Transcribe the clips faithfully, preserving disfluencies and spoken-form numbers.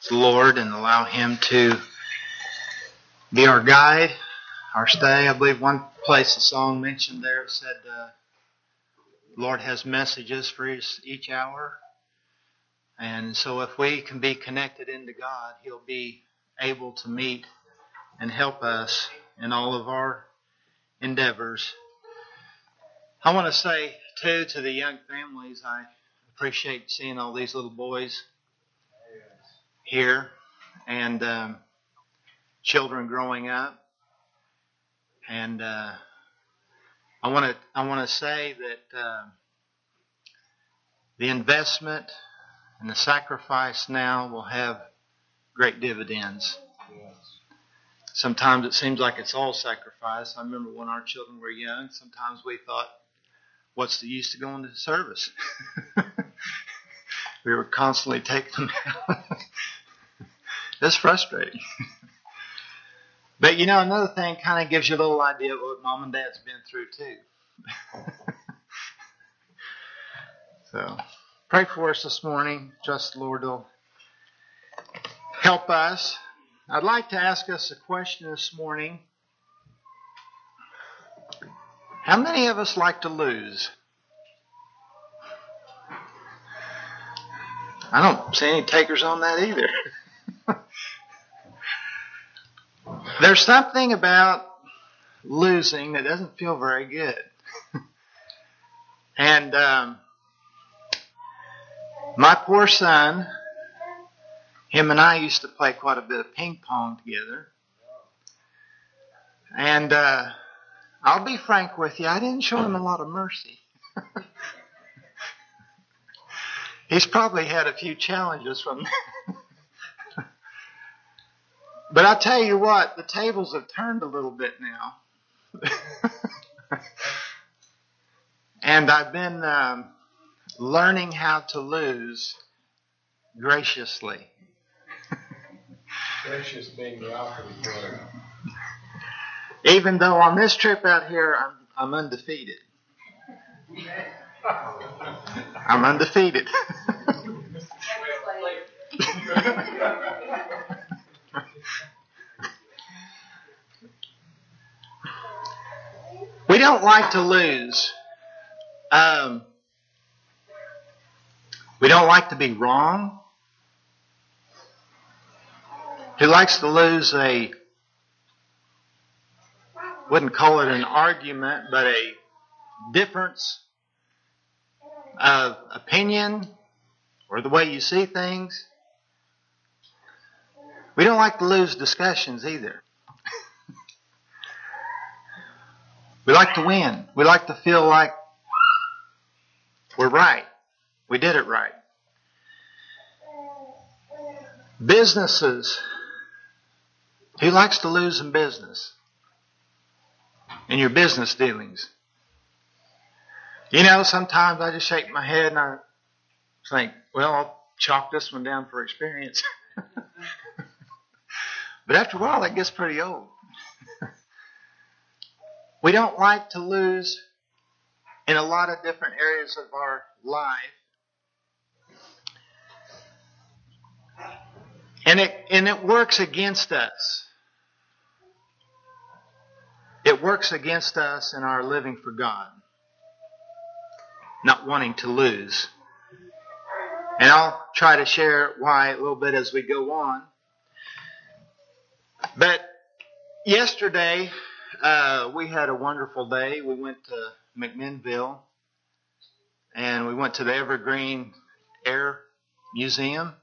the Lord and allow Him to be our guide, our stay. I believe one place the song mentioned there said, uh, the Lord has messages for each, each hour. And so if we can be connected into God, He'll be able to meet and help us in all of our endeavors. I want to say, too, to the young families, I appreciate seeing all these little boys here and um, children growing up. And uh, I want to I want to say that uh, the investment and the sacrifice now will have great dividends. Sometimes it seems like it's all sacrifice. I remember when our children were young, sometimes we thought, what's the use of going to service? We were constantly taking them out. It's frustrating. But you know, another thing kind of gives you a little idea of what mom and dad's been through too. So, pray for us this morning. Trust the Lord will help us. I'd like to ask us a question this morning. How many of us like to lose? I don't see any takers on that either. There's something about losing that doesn't feel very good. And um, my poor son, him and I used to play quite a bit of ping pong together. And uh, I'll be frank with you, I didn't show him a lot of mercy. He's probably had a few challenges from that. But I tell you what, the tables have turned a little bit now. And I've been um, learning how to lose graciously. Gracious being the operative word. Even though on this trip out here, I'm, I'm undefeated. I'm undefeated. We don't like to lose. Um, we don't like to be wrong. Who likes to lose a, wouldn't call it an argument, but a difference of opinion or the way you see things? We don't like to lose discussions either. We like to win. We like to feel like we're right. We did it right. Businesses. Who likes to lose in business? In your business dealings? You know, sometimes I just shake my head and I think, well, I'll chalk this one down for experience. But after a while, that gets pretty old. We don't like to lose in a lot of different areas of our life. And it and it works against us. It works against us in our living for God. Not wanting to lose. And I'll try to share why a little bit as we go on. But yesterday, uh, we had a wonderful day. We went to McMinnville. And we went to the Evergreen Air Museum.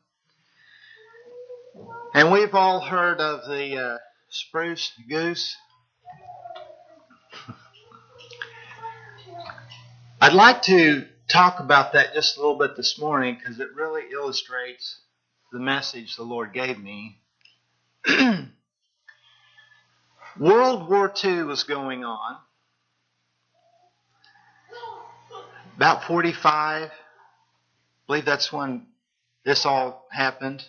And we've all heard of the uh, spruce goose. I'd like to talk about that just a little bit this morning because it really illustrates the message the Lord gave me. World War Two was going on. About forty-five. I believe that's when this all happened.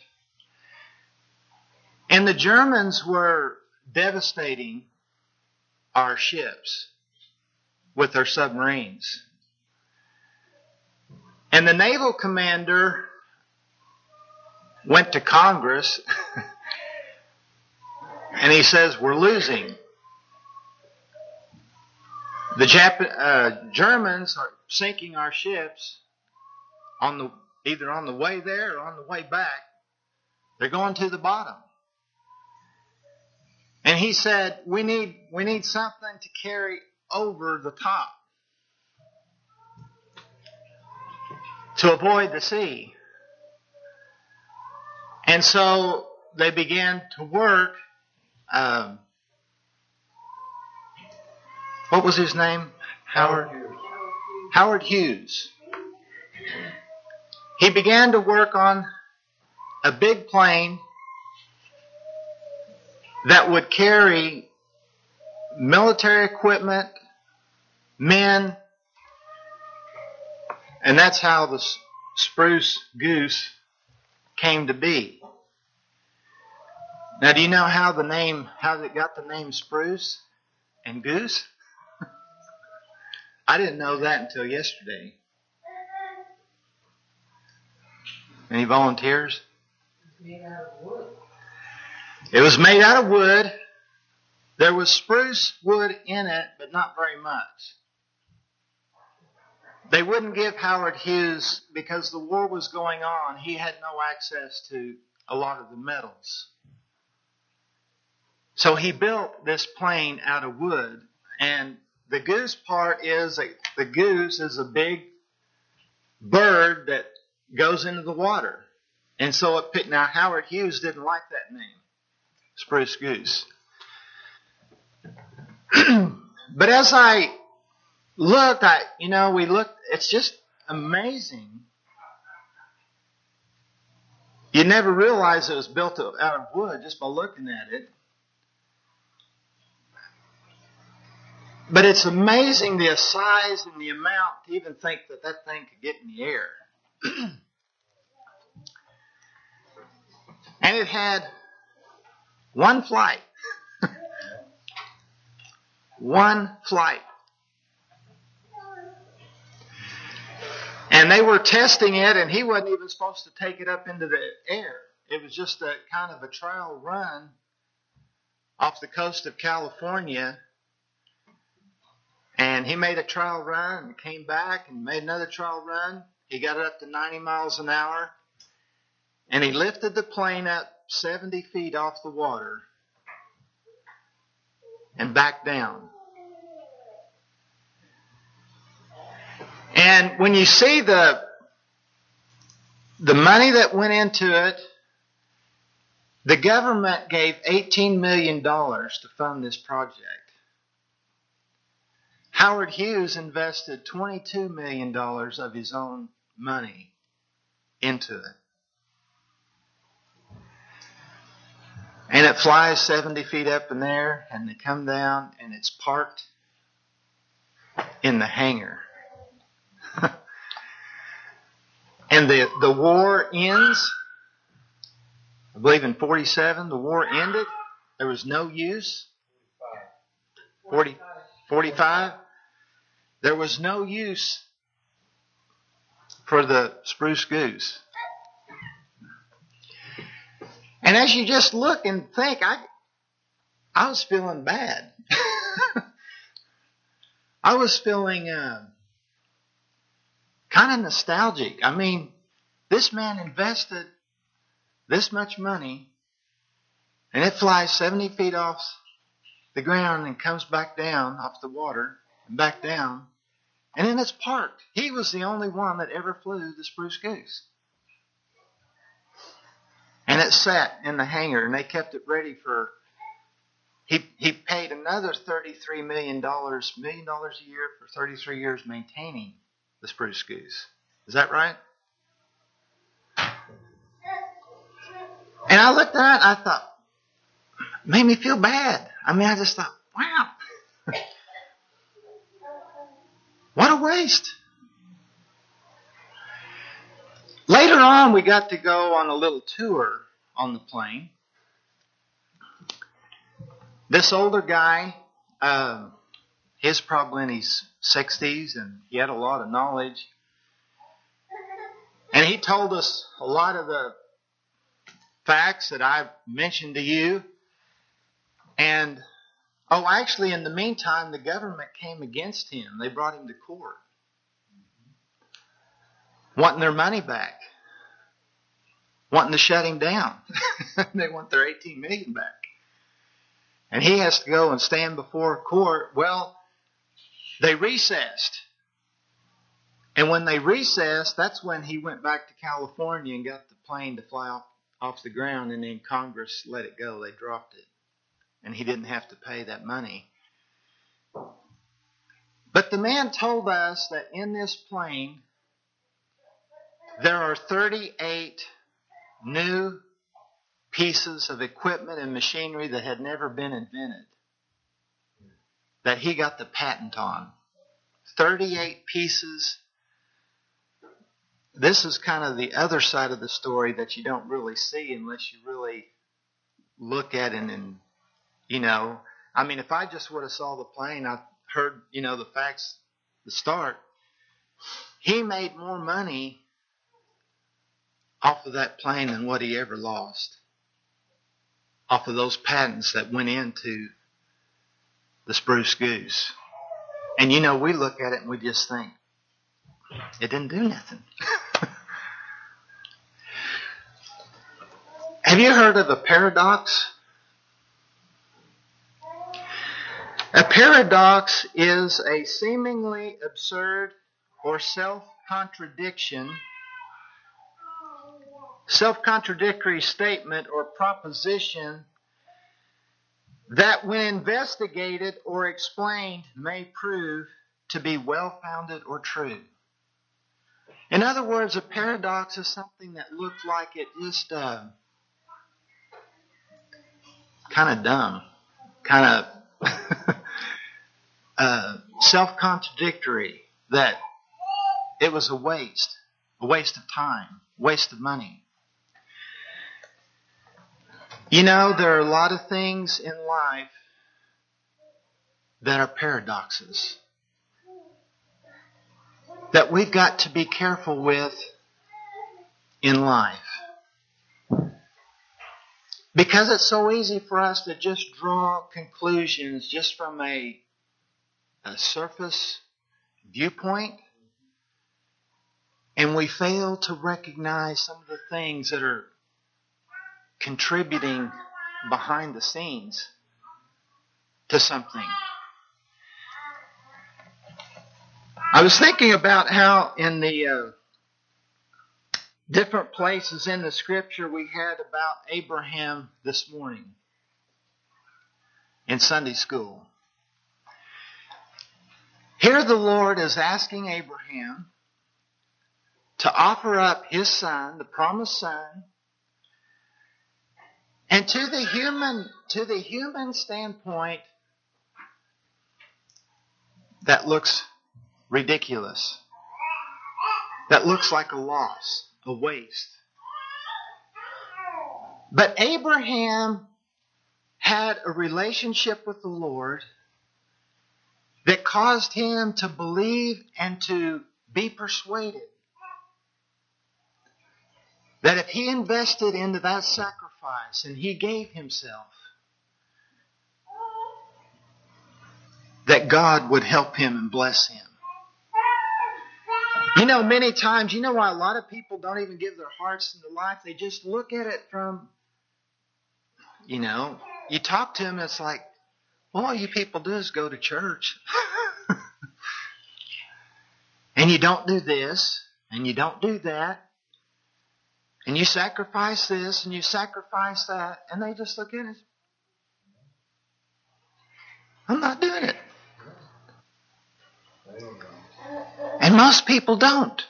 And the Germans were devastating our ships with their submarines. And the naval commander went to Congress and he says, we're losing. The Jap- uh, Germans are sinking our ships on the either on the way there or on the way back. They're going to the bottom. And he said, we need we need something to carry over the top to avoid the sea. And so they began to work. Um, what was his name? Howard Howard Hughes. He began to work on a big plane that would carry military equipment, men, and that's how the Spruce Goose came to be. Now, do you know how the name, how it got the name Spruce and Goose? I didn't know that until yesterday. Any volunteers? Made out of wood. It was made out of wood. There was spruce wood in it, but not very much. They wouldn't give Howard Hughes, because the war was going on, he had no access to a lot of the metals. So he built this plane out of wood. And the goose part is, a, the goose is a big bird that goes into the water. And so it picked, now Howard Hughes didn't like that name, Spruce Goose. But as I looked, I, you know, we looked, it's just amazing. You never realize it was built out of wood just by looking at it. But it's amazing the size and the amount to even think that that thing could get in the air. And it had one flight. One flight. And they were testing it, and he wasn't even supposed to take it up into the air. It was just a kind of a trial run off the coast of California. And he made a trial run and came back and made another trial run. He got it up to ninety miles an hour. And he lifted the plane up seventy feet off the water and back down. And when you see the the money that went into it, the government gave eighteen million dollars to fund this project. Howard Hughes invested twenty-two million dollars of his own money into it. And it flies seventy feet up in there, and they come down, and it's parked in the hangar. And the, the war ends, I believe in forty-seven, the war ended. There was no use. forty, forty-five. There was no use for the Spruce Goose. And as you just look and think, I, I was feeling bad. I was feeling uh, kind of nostalgic. I mean, this man invested this much money, and it flies seventy feet off the ground and comes back down off the water and back down, and then it's parked. He was the only one that ever flew the Spruce Goose. And it sat in the hangar, and they kept it ready for, he he paid another thirty-three million dollars, million dollars a year for thirty-three years maintaining the Spruce Goose. Is that right? And I looked at it, and I thought, made me feel bad. I mean, I just thought, wow. What a waste. Later on, we got to go on a little tour on the plane. This older guy, uh, he's probably in his sixties, and he had a lot of knowledge. And he told us a lot of the facts that I've mentioned to you. And, oh, actually, in the meantime, the government came against him. They brought him to court, wanting their money back, wanting to shut him down. They want their eighteen million dollars back. And he has to go and stand before court. Well, they recessed. And when they recessed, that's when he went back to California and got the plane to fly off, off the ground, and then Congress let it go. They dropped it. And he didn't have to pay that money. But the man told us that in this plane, there are thirty-eight new pieces of equipment and machinery that had never been invented, that he got the patent on. thirty-eight pieces. This is kind of the other side of the story that you don't really see unless you really look at it. And, you know, I mean, if I just would have saw the plane, I heard, you know, the facts, the start, he made more money off of that plane than what he ever lost. Off of those patents that went into the Spruce Goose. And, you know, we look at it and we just think, it didn't do nothing. Have you heard of a paradox? A paradox is a seemingly absurd or self-contradiction, self-contradictory statement or proposition that when investigated or explained may prove to be well-founded or true. In other words, a paradox is something that looks like it just uh, kind of dumb, kind of uh, self-contradictory, that it was a waste, a waste of time, waste of money. You know, there are a lot of things in life that are paradoxes that we've got to be careful with in life. Because it's so easy for us to just draw conclusions just from a, a surface viewpoint, and we fail to recognize some of the things that are contributing behind the scenes to something. I was thinking about how in the uh, different places in the scripture we had about Abraham this morning in Sunday school. Here the Lord is asking Abraham to offer up his son, the promised son, and to the human, to the human standpoint, that looks ridiculous. That looks like a loss, a waste. But Abraham had a relationship with the Lord that caused him to believe and to be persuaded that if he invested into that sacrifice and he gave himself, that God would help him and bless him. You know, many times, you know why a lot of people don't even give their hearts into life? They just look at it from, you know, you talk to them and it's like, well, all you people do is go to church. And you don't do this, and you don't do that. And you sacrifice this, and you sacrifice that. And they just look at it. I'm not doing it. And most people don't.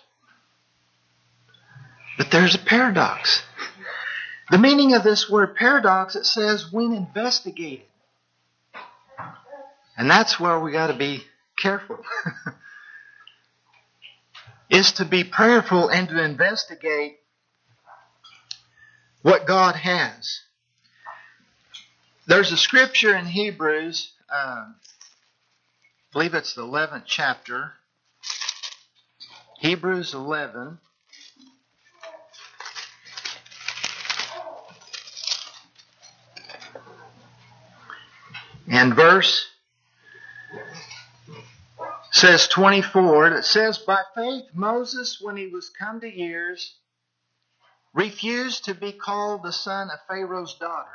But there's a paradox. The meaning of this word paradox, it says when investigated. And that's where we got to be careful. Is to be prayerful and to investigate what God has. There's a scripture in Hebrews, uh, I believe it's the eleventh chapter. Hebrews eleven. And verse says twenty-four, it says, by faith Moses, when he was come to years, refused to be called the son of Pharaoh's daughter,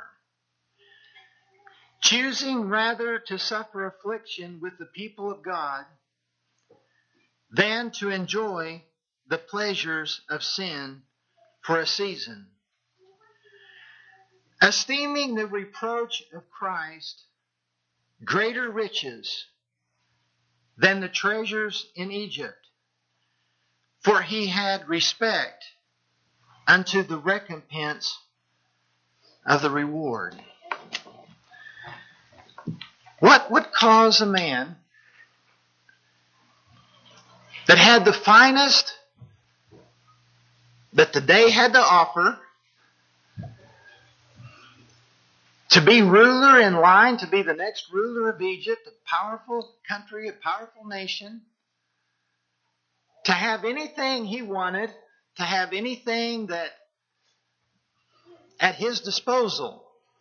choosing rather to suffer affliction with the people of God than to enjoy the pleasures of sin for a season, esteeming the reproach of Christ greater riches than the treasures in Egypt, for he had respect unto the recompense of the reward. What would cause a man that had the finest that the day had to offer to be ruler in line, to be the next ruler of Egypt, a powerful country, a powerful nation, to have anything he wanted, to have anything that at his disposal,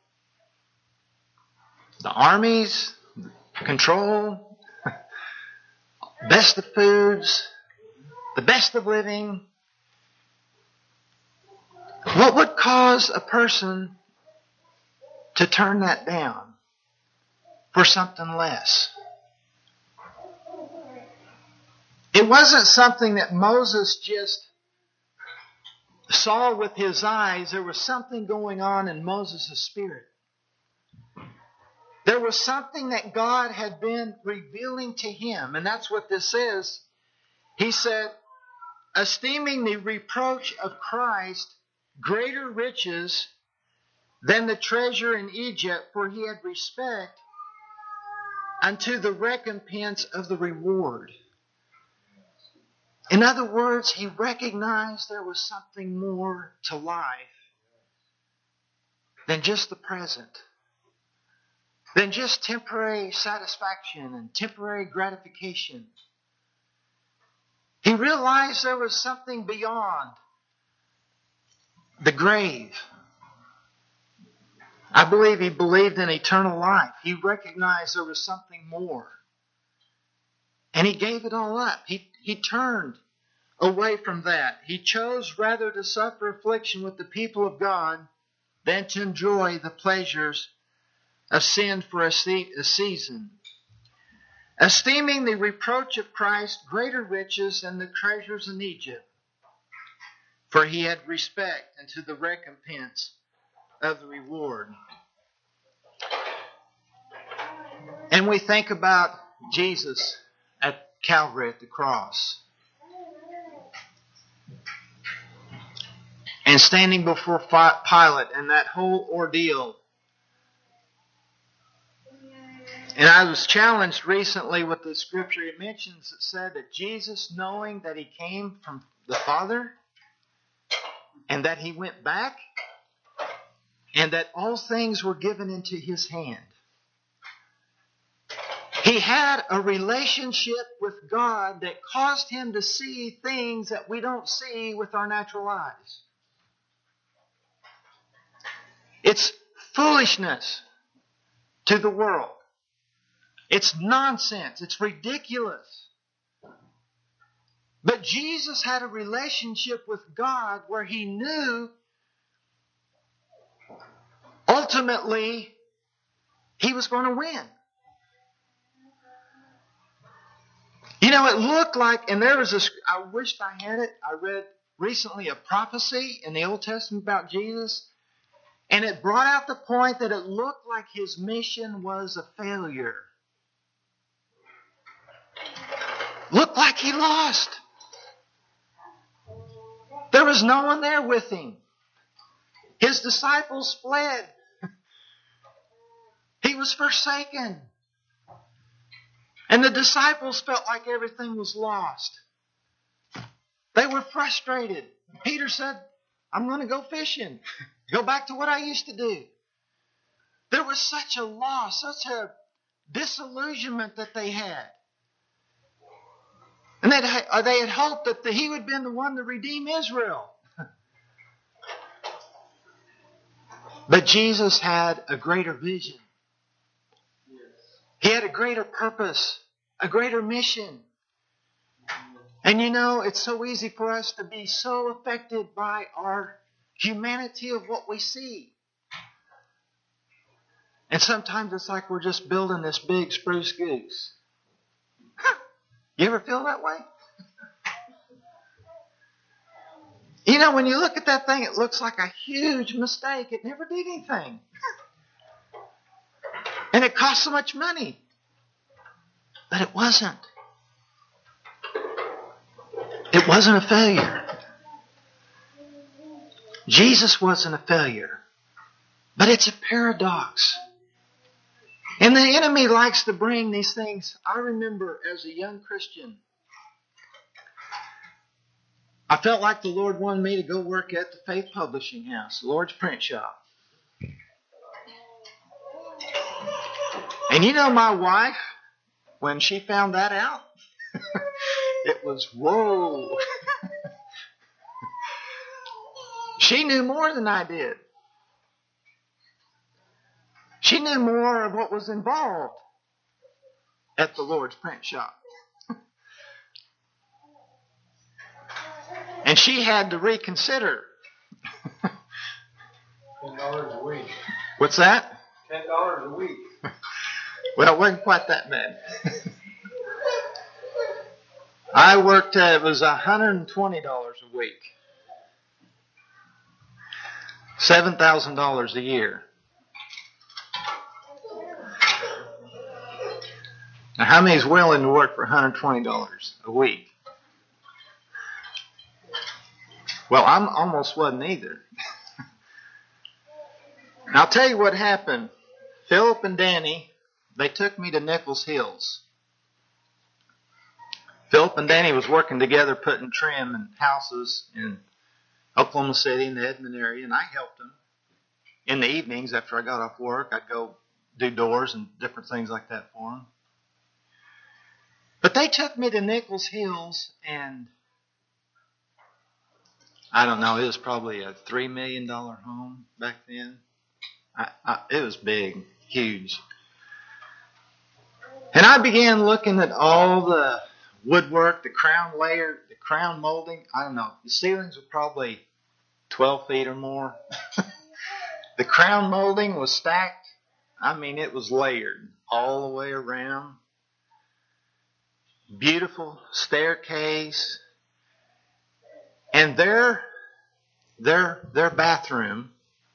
the armies, control, best of foods, the best of living. What would cause a person to turn that down for something less? It wasn't something that Moses just saw with his eyes. There was something going on in Moses' spirit. There was something that God had been revealing to him. And that's what this says. He said, esteeming the reproach of Christ greater riches than the treasure in Egypt, for he had respect unto the recompense of the reward. In other words, he recognized there was something more to life than just the present, than just temporary satisfaction and temporary gratification. He realized there was something beyond the grave. I believe he believed in eternal life. He recognized there was something more. And he gave it all up. He, he turned away from that. He chose rather to suffer affliction with the people of God than to enjoy the pleasures of sin for a, se- a season. Esteeming the reproach of Christ greater riches than the treasures in Egypt, for he had respect unto the recompense of the reward. And we think about Jesus at Calvary at the cross, and standing before Pilate and that whole ordeal. And I was challenged recently with the scripture it mentions that said that Jesus, knowing that he came from the Father and that he went back and that all things were given into his hand, he had a relationship with God that caused him to see things that we don't see with our natural eyes. It's foolishness to the world. It's nonsense. It's ridiculous. But Jesus had a relationship with God where he knew ultimately he was going to win. You know, it looked like, and there was a, I wished I had it. I read recently a prophecy in the Old Testament about Jesus, and it brought out the point that it looked like his mission was a failure. Looked like he lost. There was no one there with him. His disciples fled. He was forsaken. And the disciples felt like everything was lost. They were frustrated. Peter said, I'm going to go fishing. Go back to what I used to do. There was such a loss, such a disillusionment that they had. And they they had hoped that the, he would have been the one to redeem Israel. But Jesus had a greater vision. He had a greater purpose, a greater mission. And you know, it's so easy for us to be so affected by our humanity of what we see. And sometimes it's like we're just building this big spruce goose. You ever feel that way? You know, when you look at that thing, it looks like a huge mistake. It never did anything. And it cost so much money. But it wasn't. It wasn't a failure. Jesus wasn't a failure. But it's a paradox. And the enemy likes to bring these things. I remember as a young Christian, I felt like the Lord wanted me to go work at the Faith Publishing House, the Lord's print shop. And you know, my wife, when she found that out, it was, whoa. She knew more than I did. She knew more of what was involved at the Lord's print shop. And she had to reconsider. Ten dollars a week. What's that? Ten dollars a week. Well, it wasn't quite that bad. I worked, uh, it was one hundred twenty dollars a week. seven thousand dollars a year. Now, how many is willing to work for one hundred twenty dollars a week? Well, I almost wasn't either. And I'll tell you what happened. Philip and Danny, they took me to Nichols Hills. Philip and Danny was working together putting trim in houses in Oklahoma City and the Edmond area, and I helped them. In the evenings after I got off work, I'd go do doors and different things like that for them. But they took me to Nichols Hills, and I don't know, it was probably a three million dollars home back then. I, I, it was big, huge. And I began looking at all the woodwork, the crown layer, the crown molding. I don't know, the ceilings were probably twelve feet or more. The crown molding was stacked. I mean, it was layered all the way around. Beautiful staircase. And their, their, their bathroom,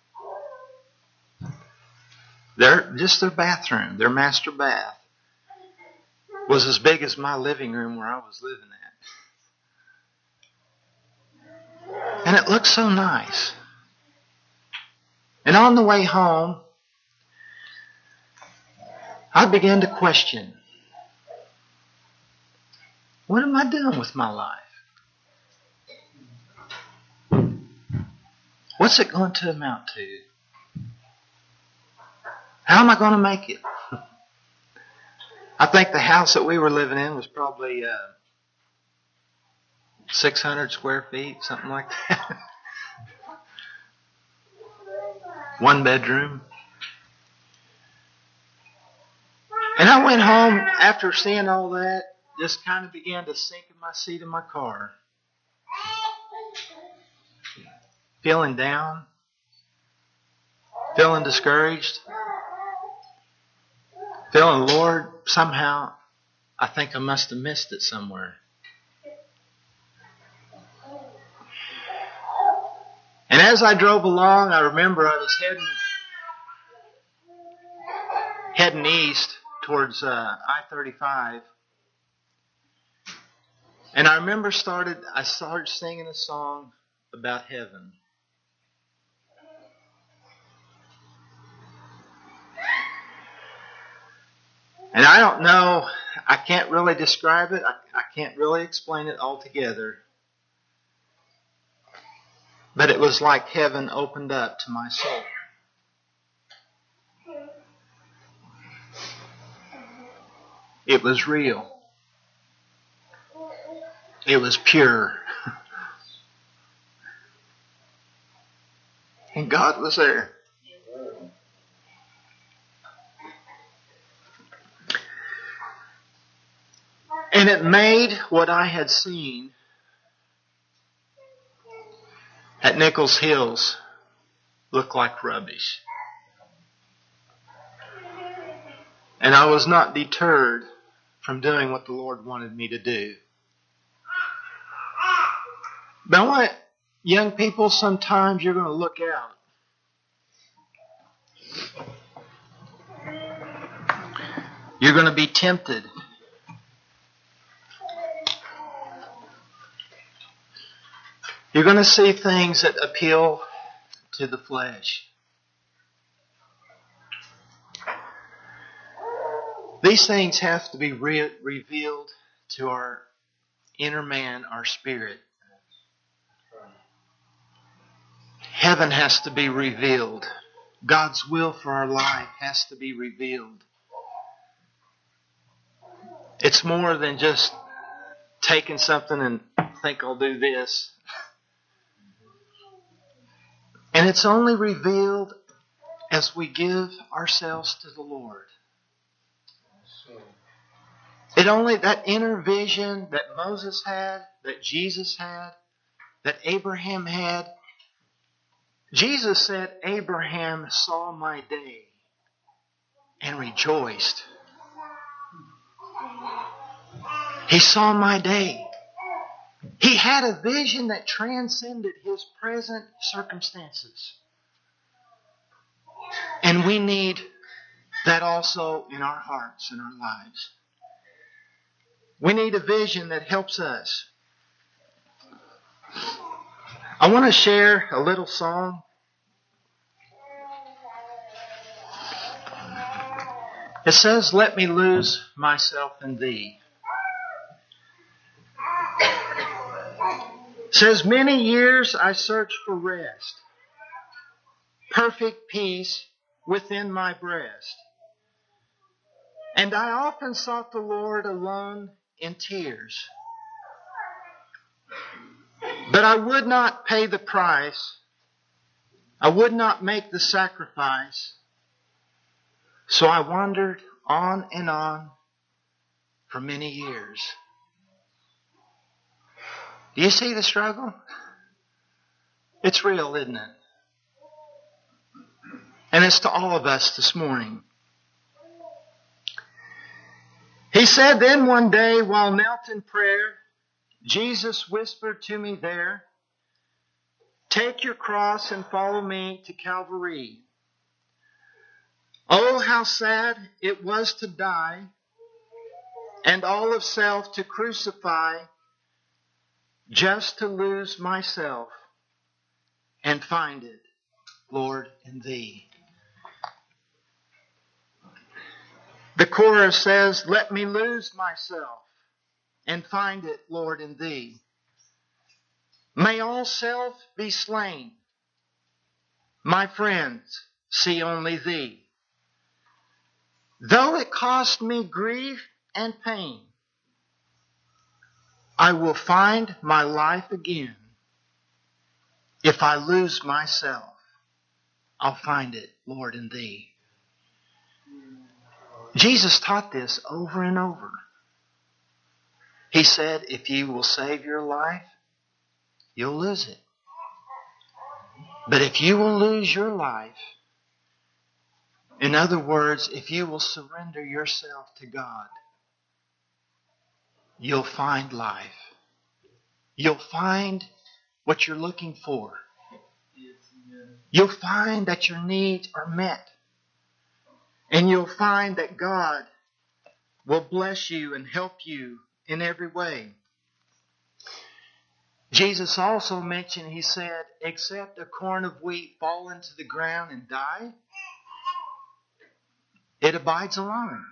their, just their bathroom, their master bath, was as big as my living room where I was living at. And it looked so nice. And on the way home, I began to question, what am I doing with my life? What's it going to amount to? How am I going to make it? I think the house that we were living in was probably uh, six hundred square feet, something like that. One bedroom. And I went home after seeing all that, just kind of began to sink in my seat in my car. Feeling down. Feeling discouraged. Feeling, Lord, somehow I think I must have missed it somewhere. And as I drove along, I remember I was heading heading east towards uh, I thirty-five. And I remember started I started singing a song about heaven. And I don't know, I can't really describe it. I, I can't really explain it altogether. But it was like heaven opened up to my soul. It was real. It was pure. And God was there. And it made what I had seen at Nichols Hills look like rubbish. And I was not deterred from doing what the Lord wanted me to do. But I want young people, sometimes you're going to look out. You're going to be tempted. You're going to see things that appeal to the flesh. These things have to be re- revealed to our inner man, our spirit. Heaven has to be revealed. God's will for our life has to be revealed. It's more than just taking something and think I'll do this. And it's only revealed as we give ourselves to the Lord. It only, that inner vision that Moses had, that Jesus had, that Abraham had. Jesus said, Abraham saw my day and rejoiced. He saw my day. He had a vision that transcended his present circumstances. And we need that also in our hearts and our lives. We need a vision that helps us. I want to share a little song. It says, let me lose myself in thee. It says, many years I searched for rest, perfect peace within my breast. And I often sought the Lord alone in tears. But I would not pay the price. I would not make the sacrifice. So I wandered on and on for many years. Do you see the struggle? It's real, isn't it? And it's to all of us this morning. He said then one day while knelt in prayer, Jesus whispered to me there, take your cross and follow me to Calvary. Oh, how sad it was to die and all of self to crucify, just to lose myself and find it, Lord, in thee. The chorus says, let me lose myself and find it, Lord, in thee. May all self be slain. My friends, see only thee. Though it cost me grief and pain, I will find my life again. If I lose myself, I'll find it, Lord, in thee. Jesus taught this over and over. He said, if you will save your life, you'll lose it. But if you will lose your life, in other words, if you will surrender yourself to God, you'll find life. You'll find what you're looking for. You'll find that your needs are met. And you'll find that God will bless you and help you in every way. Jesus also mentioned, he said, except a corn of wheat fall into the ground and die, it abides alone.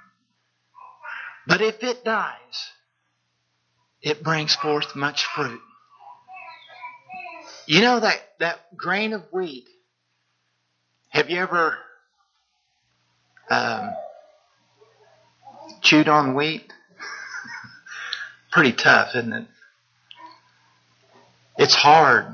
But if it dies, it brings forth much fruit. You know that, that grain of wheat, have you ever um, chewed on wheat? Pretty tough, isn't it? It's hard.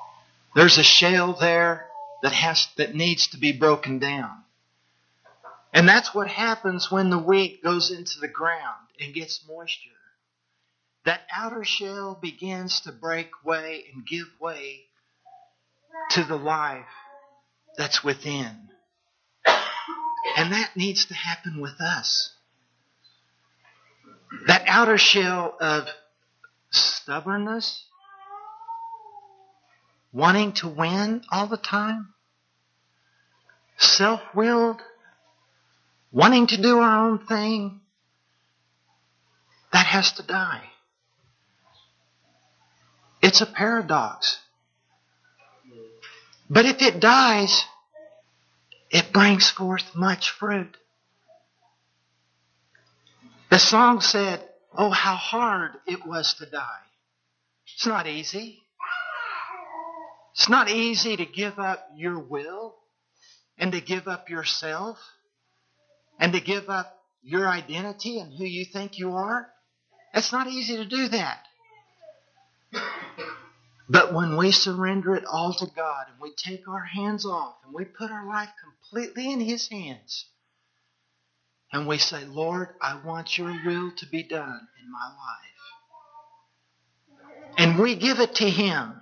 There's a shell there that has that needs to be broken down. And that's what happens when the wheat goes into the ground and gets moisture. That outer shell begins to break way and give way to the life that's within. And that needs to happen with us. That outer shell of stubbornness, wanting to win all the time, self-willed, wanting to do our own thing, that has to die. It's a paradox. But if it dies, it brings forth much fruit. The song said, oh, how hard it was to die. It's not easy. It's not easy to give up your will and to give up yourself and to give up your identity and who you think you are. It's not easy to do that. But when we surrender it all to God and we take our hands off and we put our life completely in His hands and we say, Lord, I want your will to be done in my life. And we give it to Him.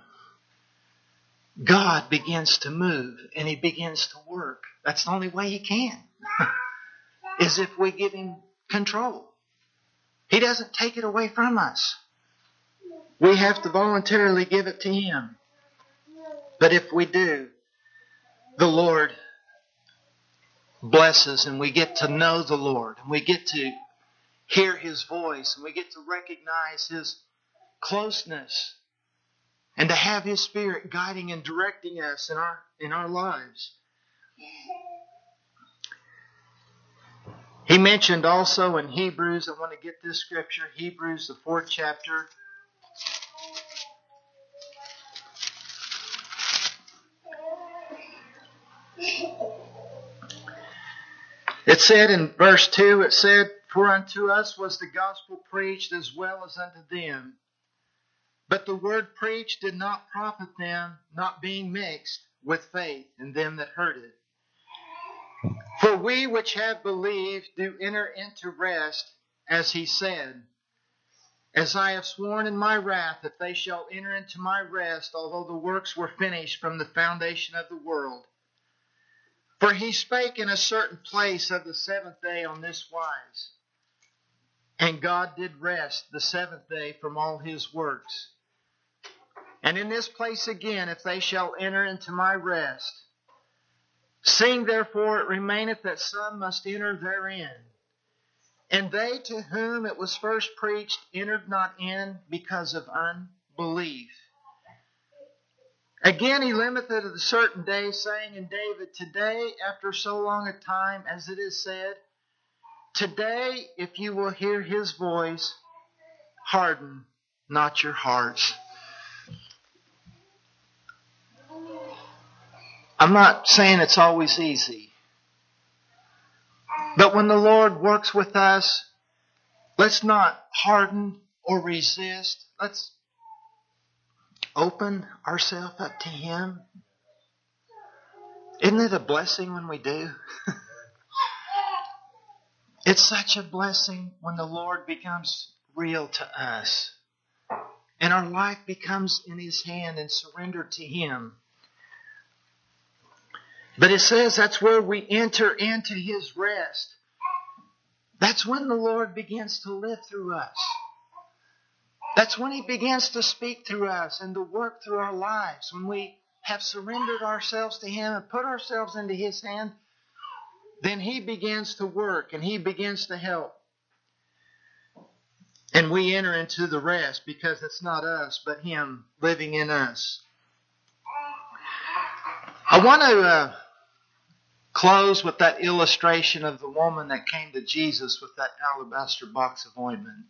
God begins to move and He begins to work. That's the only way He can. Is if we give Him control. He doesn't take it away from us. We have to voluntarily give it to Him. But if we do, the Lord blesses and we get to know the Lord and we get to hear His voice and we get to recognize His closeness and to have His Spirit guiding and directing us in our, in our lives. He mentioned also in Hebrews, I want to get this scripture, Hebrews the fourth chapter. It said in verse two, it said, for unto us was the gospel preached as well as unto them. But the word preached did not profit them, not being mixed with faith in them that heard it. For we which have believed do enter into rest, as He said, as I have sworn in my wrath that they shall enter into my rest, although the works were finished from the foundation of the world. For He spake in a certain place of the seventh day on this wise, and God did rest the seventh day from all His works. And in this place again, if they shall enter into my rest, seeing therefore it remaineth that some must enter therein. And they to whom it was first preached entered not in because of unbelief. Again He limiteth a certain day, saying in David, today, after so long a time, as it is said, today, if you will hear His voice, harden not your hearts. I'm not saying it's always easy. But when the Lord works with us, let's not harden or resist. Let's open ourselves up to Him. Isn't it a blessing when we do? It's such a blessing when the Lord becomes real to us. And our life becomes in His hand and surrendered to Him. But it says that's where we enter into His rest. That's when the Lord begins to live through us. That's when He begins to speak through us and to work through our lives. When we have surrendered ourselves to Him and put ourselves into His hand, then He begins to work and He begins to help. And we enter into the rest because it's not us but Him living in us. I want to uh, close with that illustration of the woman that came to Jesus with that alabaster box of ointment.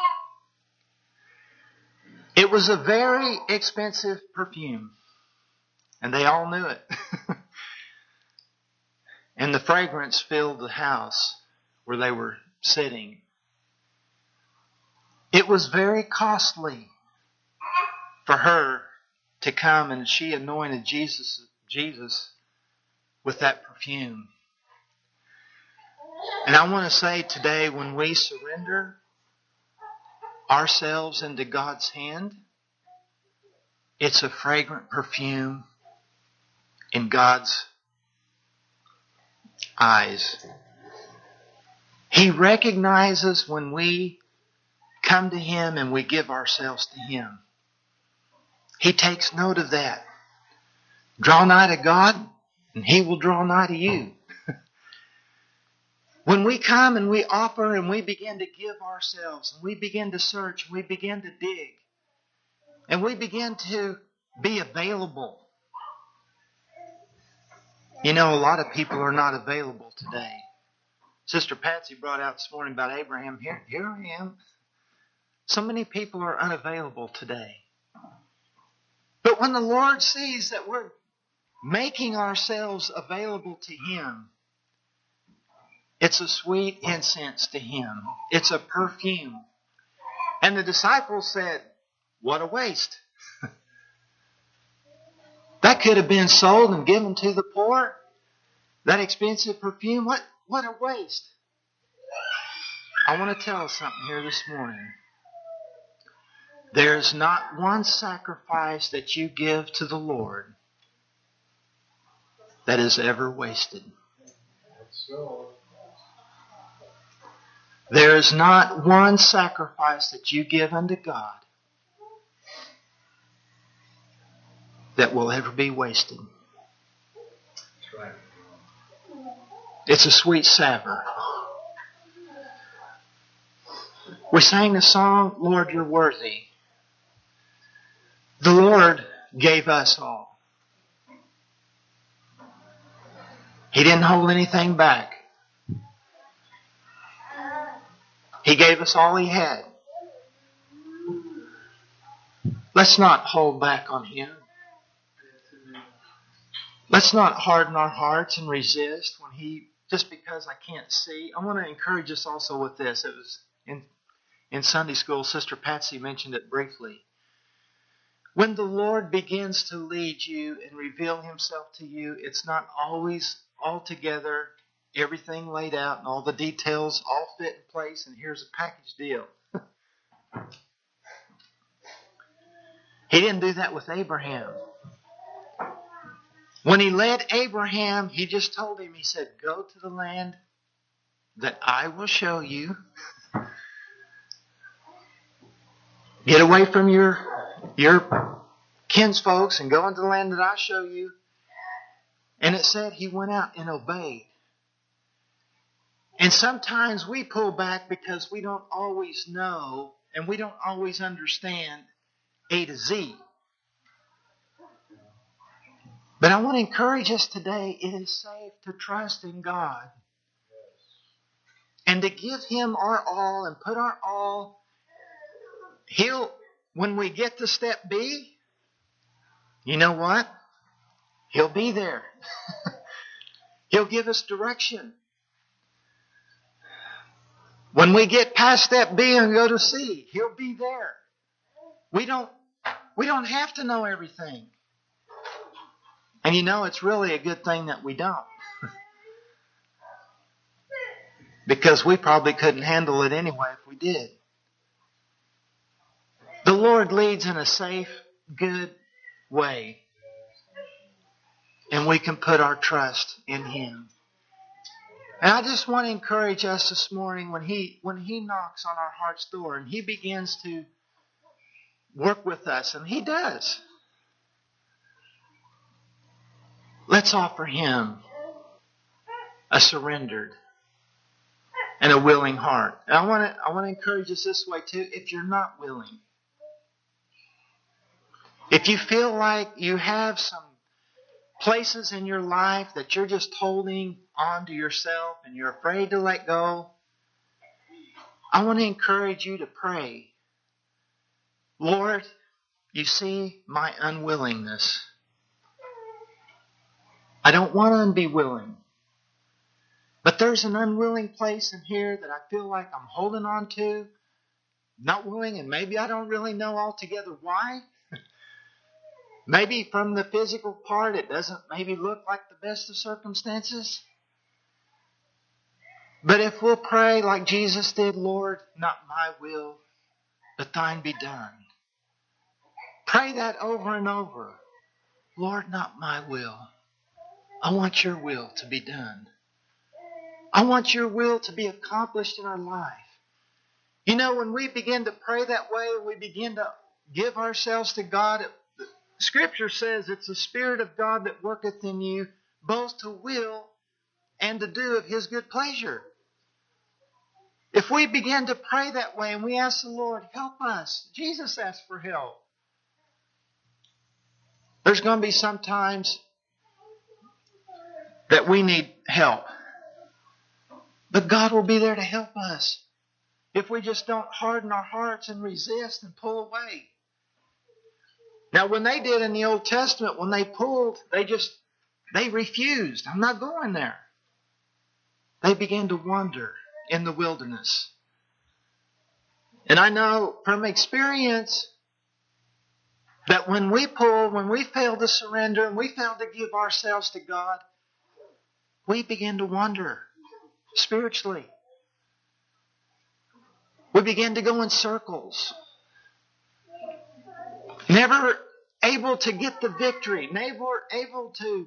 It was a very expensive perfume, and they all knew it. And the fragrance filled the house where they were sitting. It was very costly for her to come, and she anointed Jesus, Jesus with that perfume. And I want to say today, when we surrender ourselves into God's hand, it's a fragrant perfume in God's eyes. He recognizes when we come to Him and we give ourselves to Him. He takes note of that. Draw nigh to God, and He will draw nigh to you. When we come and we offer and we begin to give ourselves, and we begin to search, and we begin to dig, and we begin to be available. You know, a lot of people are not available today. Sister Patsy brought out this morning about Abraham. Here, here I am. So many people are unavailable today. But when the Lord sees that we're making ourselves available to Him, it's a sweet incense to Him. It's a perfume. And the disciples said, what a waste. That could have been sold and given to the poor. That expensive perfume, what, what a waste. I want to tell us something here this morning. There's not one sacrifice that you give to the Lord that is ever wasted. So, There is not one sacrifice that you give unto God that will ever be wasted. that's right. It's a sweet savor. We sang the song, Lord, You're Worthy. The Lord gave us all. He didn't hold anything back. He gave us all He had. Let's not hold back on Him. Let's not harden our hearts and resist when He, just because I can't see. I want to encourage us also with this. It was in, in Sunday school, Sister Patsy mentioned it briefly. When the Lord begins to lead you and reveal Himself to you, it's not always altogether everything laid out and all the details all fit in place and here's a package deal. He didn't do that with Abraham. When He led Abraham, He just told him, He said, go to the land that I will show you. Get away from your, your kinsfolks and go into the land that I show you. And it said he went out and obeyed. And sometimes we pull back because we don't always know and we don't always understand A to Z. But I want to encourage us today, it is safe to trust in God and to give Him our all and put our all. He'll, when we get to step B, you know what? He'll be there. He'll give us direction. When we get past step B and go to C, He'll be there. We don't, we don't have to know everything. And you know, it's really a good thing that we don't. Because we probably couldn't handle it anyway if we did. The Lord leads in a safe, good way. And we can put our trust in Him. And I just want to encourage us this morning when He when He knocks on our heart's door and He begins to work with us, and He does. Let's offer Him a surrendered and a willing heart. And I want to I want to encourage us this way too. If you're not willing, if you feel like you have some places in your life that you're just holding on to yourself and you're afraid to let go, I want to encourage you to pray. Lord, you see my unwillingness. I don't want to be willing. But there's an unwilling place in here that I feel like I'm holding on to, not willing, and maybe I don't really know altogether why. Maybe from the physical part, it doesn't maybe look like the best of circumstances. But if we'll pray like Jesus did, Lord, not my will, but thine be done. Pray that over and over. Lord, not my will. I want your will to be done. I want your will to be accomplished in our life. You know, when we begin to pray that way, we begin to give ourselves to God. Scripture says it's the Spirit of God that worketh in you, both to will and to do of His good pleasure. If we begin to pray that way and we ask the Lord, help us. Jesus asked for help. There's going to be some times that we need help. But God will be there to help us if we just don't harden our hearts and resist and pull away. Now, when they did in the Old Testament, when they pulled, they just, they refused. I'm not going there. They began to wander in the wilderness. And I know from experience that when we pull, when we fail to surrender, and we fail to give ourselves to God, we begin to wander spiritually. We begin to go in circles. Never able to get the victory. Never able to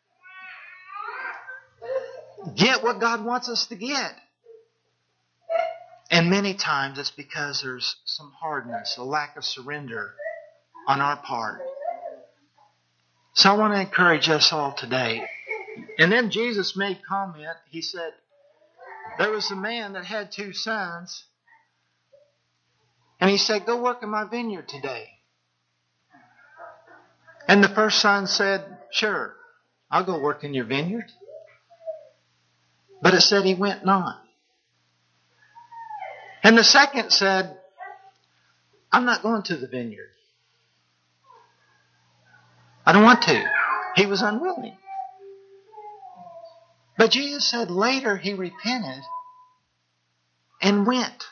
get what God wants us to get. And many times it's because there's some hardness, a lack of surrender on our part. So I want to encourage us all today. And then Jesus made comment. He said, there was a man that had two sons. And he said, go work in my vineyard today. And the first son said, sure, I'll go work in your vineyard. But it said he went not. And the second said, I'm not going to the vineyard. I don't want to. He was unwilling. But Jesus said later he repented and went.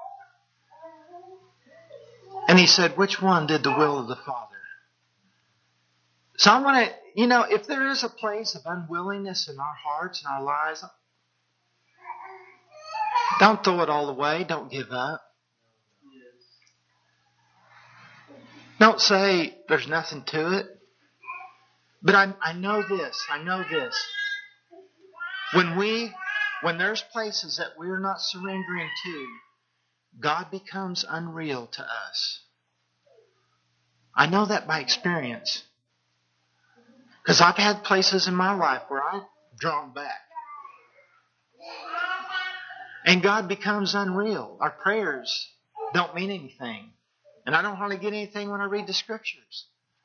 And he said, which one did the will of the Father? So I want to, you know, if there is a place of unwillingness in our hearts and our lives, don't throw it all away. Don't give up. Don't say there's nothing to it. But I, I know this. I know this. When we, when there's places that we're not surrendering to, God becomes unreal to us. I know that by experience. Because I've had places in my life where I've drawn back. And God becomes unreal. Our prayers don't mean anything. And I don't hardly get anything when I read the Scriptures.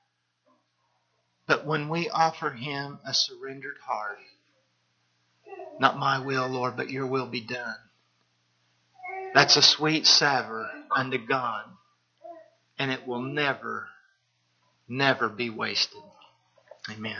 But when we offer Him a surrendered heart, not my will, Lord, but your will be done. That's a sweet savor unto God. And it will never, never be wasted. Amen.